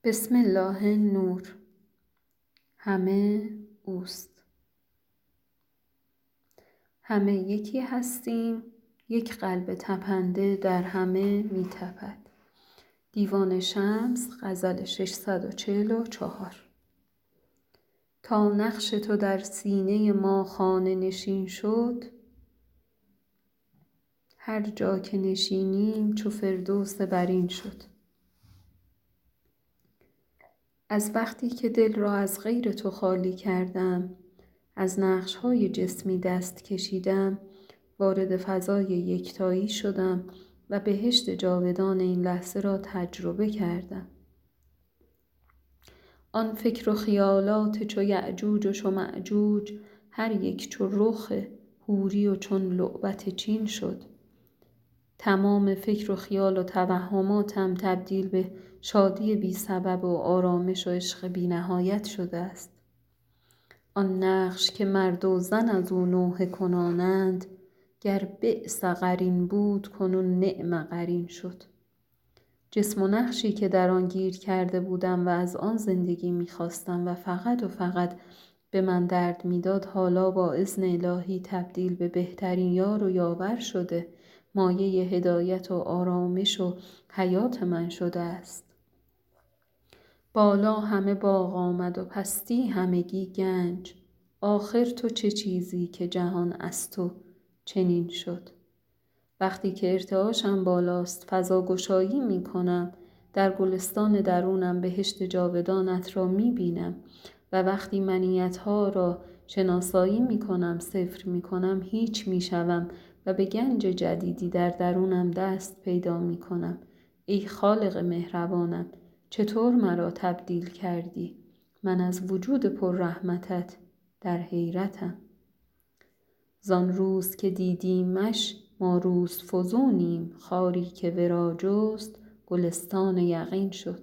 بسم الله نور. همه اوست. همه یکی هستیم، یک قلب تپنده در همه می تپد. دیوان شمس، غزل 644. تا نقش تو در سینه ما خانه نشین شد، هر جا که نشینیم چو فردوس برین شد. از وقتی که دل را از غیر تو خالی کردم، از نقش‌های جسمی دست کشیدم، وارد فضای یکتایی شدم و بهشت جاودان این لحظه را تجربه کردم. آن فکر و خیالات چو یأجوج و چو مأجوج، هر یک چو رخ حوری و چون لعبت چین شد. تمام فکر و خیال و توهماتم تبدیل به شادی بی سبب و آرامش و عشق بی نهایت شده است. آن نقش که مرد و زن از او نوحه کنانند، گر بئس قرین بود کنون نعم قرین شد. جسم و نقشی که در آن گیر کرده بودم و از آن زندگی می‌خواستم و فقط به من درد می‌داد، حالا با اذن الهی تبدیل به بهترین یار و یاور شده، مایه هدایت و آرامش و حیات من شده است. بالا همه باغ آمد و پستی همگی گنج، آخر تو چه چیزی که جهان از تو چنین شد. وقتی که ارتعاشم بالاست فضا گشایی می کنم، در گلستان درونم بهشت جاودانت را می بینم و وقتی منیت‌ها را شناسایی می کنم، صفر می کنم، هیچ می شوم و به گنج جدیدی در درونم دست پیدا می کنم. ای خالق مهربانم، چطور مرا تبدیل کردی؟ من از وجود پر رحمتت در حیرتم. زان روز که دیدیمش ما روز فزونیم، خاری که ورا جست گلستان یقین شد.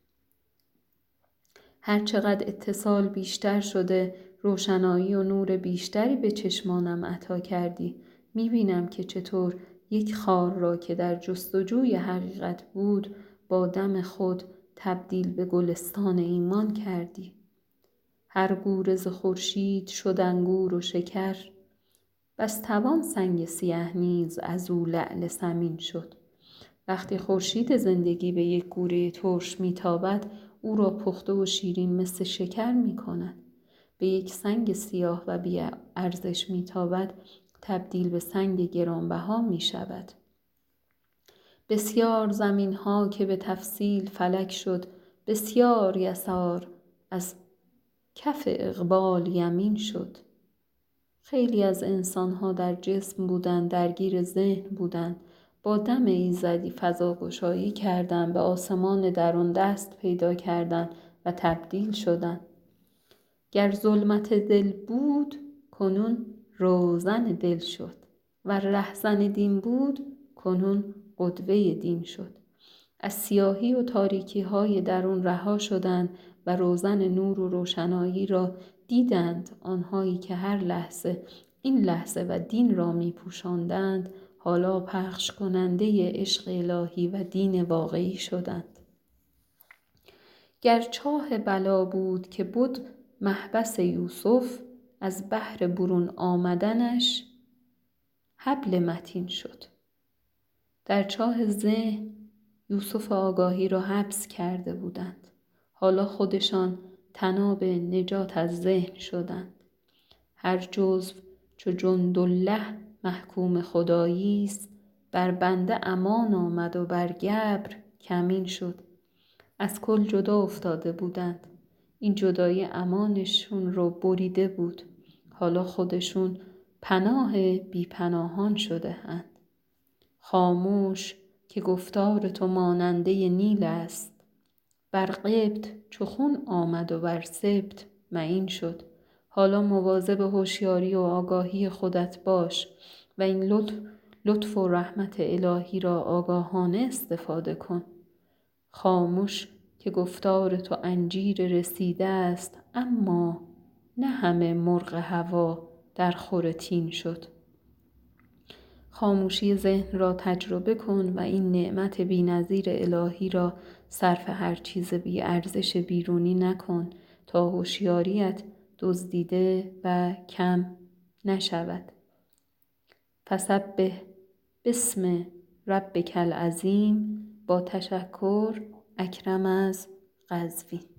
هر چقدر اتصال بیشتر شده، روشنایی و نور بیشتری به چشمانم عطا کردی. میبینم که چطور یک خار را که در جستجوی حقیقت بود، با دم خود تبدیل به گلستان ایمان کردی. هر گوره ز خورشید شد انگور و شکر، بس توان سنگ سیه نیز از او لعل ثمین شد. وقتی خورشید زندگی به یک گوره ترش میتابد، او را پخته و شیرین مثل شکر میکند. به یک سنگ سیاه و بی ارزش میتابد، تبدیل به سنگ گرانبها میشود. بسیار زمین ها که به تفصیل فلک شد، بسیار یسار از کف اقبال یمین شد. خیلی از انسان‌ها در جسم بودند، درگیر ذهن بودند، با دم ایزدی فضا گشایی کردند، به آسمان درون دست پیدا کردند و تبدیل شدند. گر ظلمت دل بود کنون روزن دل شد، و رهزن دین بود کنون قدوه دین شد. از سیاهی و تاریکی های درون رها شدند و روزن نور و روشنایی را دیدند. آنهایی که هر لحظه این لحظه و دین را می پوشاندند، حالا پخش کننده عشق الهی و دین واقعی شدند. گر چاه بلا بود که بود محبس یوسف، از بحر برون آمدنش حبل متین شد. در چاه ذهن یوسف آگاهی را حبس کرده بودند، حالا خودشان طناب نجات از ذهن شدند. هر جزو چو جندالله محکوم خدایی است، بر بنده امان آمد و بر گبر کمین شد. از کل جدا افتاده بودند، این جدایی امانشون رو بریده بود، حالا خودشون پناه بی پناهان شده اند. خاموش که گفتار تو ماننده نیل است، بر قبط چو خون آمد و بر سبط معین شد. حالا مواظب هوشیاری و آگاهی خودت باش و این لطف و رحمت الهی را آگاهانه استفاده کن. خاموش که گفتار تو انجیر رسیده است، اما نه همه مرغ هوا در خور تین شد. خاموشی ذهن را تجربه کن و این نعمت بی‌نظیر الهی را صرف هر چیز بی ارزش بیرونی نکن تا هوشیاریت دزدیده و کم نشود. فسبح باسم ربک العظیم. با تشکر، اکرم از قزوین.